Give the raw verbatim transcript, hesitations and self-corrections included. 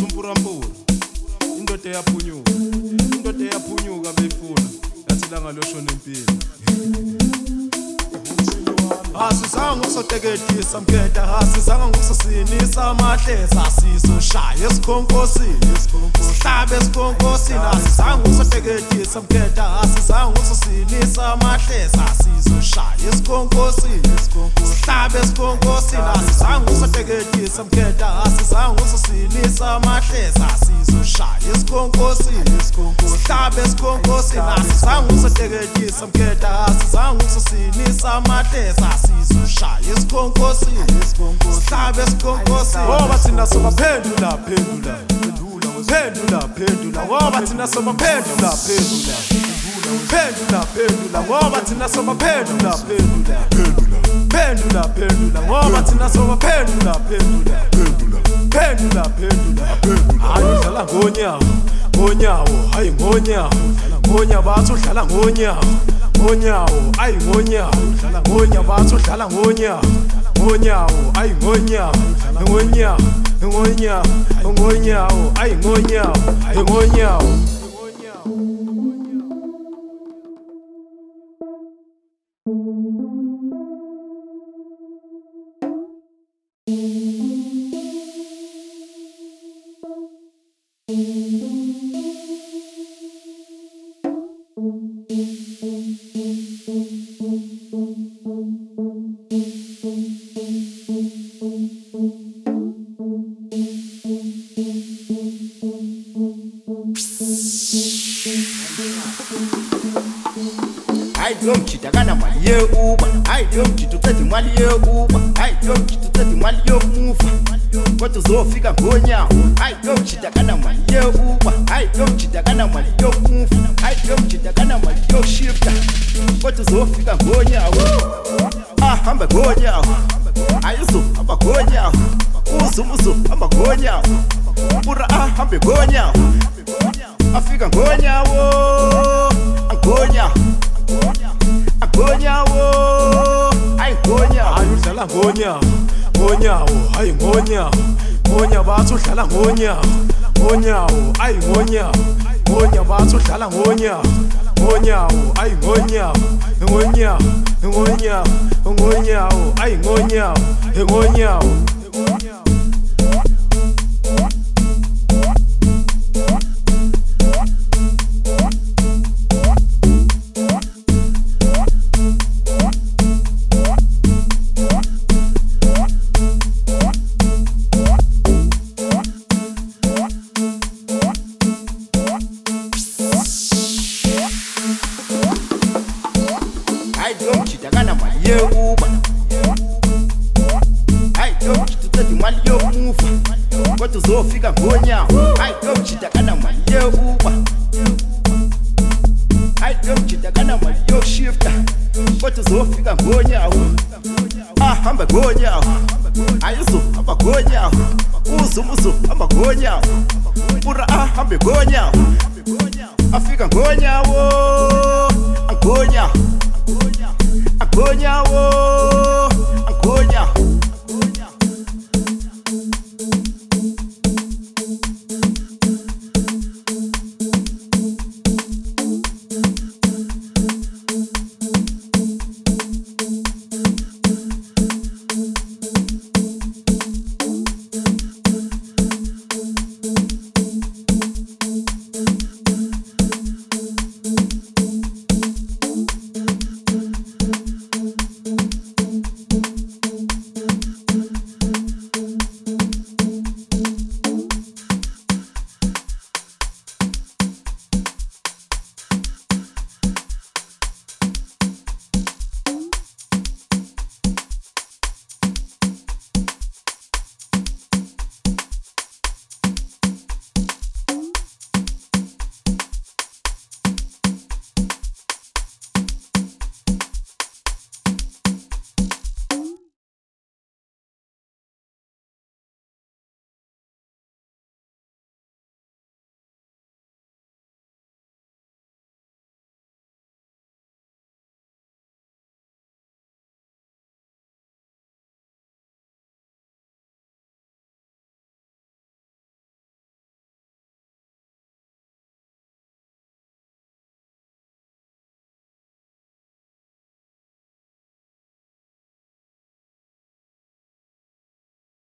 mpurampura indoda eyaphunyuka indoda eyaphunyuka beyifuna yathi langa loshona empini asizange usoteketisa mketa asizange ngusosinisa amahleza asizoshaya esikhonkosini sihlabe esikhonkosini asizange usoteketisa mketa asizange usosinisa amahleza asizoshaya esikhonkosini sihlabe esikhonkosini asizange usoteketisa mketa asizange usosinisa amahleza asizoshaya esikhonkosini sihlabe esikhonkosini asizange usoteketisa mketa asizange usosinisa amahleza sizoshaya esikhonkosini sihlabe esikhonkosini ngoba thina sobaphendula phendula phendula phendula ngoba thina sobaphendula phendula phendula phendula ngoba thina sobaphendula phendula phendula phendula ngoba thina sobaphendula phendula phendula phendula hayi udlala ngonyawo ngonyawo hayi ngonyawo ngonyawo bathi udlala ngonyawo ngonyawo ayi ngonyawo ngonyawo bathi udlala ngonyawo ngonyawo ayi ngonyawo ngonyawo ngonyawo ngonyawo ayi ngonyawo ngonyawo I don't cheat, I can't mal ye uba. I don't cheat to tell mal ye uba. I don't cheat to tell mal ye move. What is all figure gonya? I don't cheat, I can't mal ye uba. I don't cheat, I can't mal ye move. I don't cheat, I can't mal ye shift. What is all figure gonya? Ah, I'm a gonya. I used to have a gonya. Uso, uso, I'm a gonya. Pura ah, I'm a gonya. I figure gonya, I'm gonya. Ngonyawo ayi ngonyawo hayi udlala ngonyawo ngonyawo hayi ngonyawo ngonyawo bathi udlala ngonyawo ngonyawo ayi ngonyawo ngonyawo bathi udlala ngonyawo ngonyawo ayi ngonyawo ngonyawo ngonyawo ngonyawo ayi ngonyawo ngonyawo I don't cheat, I can't mal ye uba. I don't cheat to tell mal ye move. What is all figure gonya? I don't cheat, I can't mal ye uba. I don't cheat, I can't mal ye shift. What is all figure gonya? Ah, I'm a gonya. I used to have a gonya. Uso, uso, I'm a gonya. Pura ah, I'm a gonya. I figure gonya, I'm gonya. Ngonyawo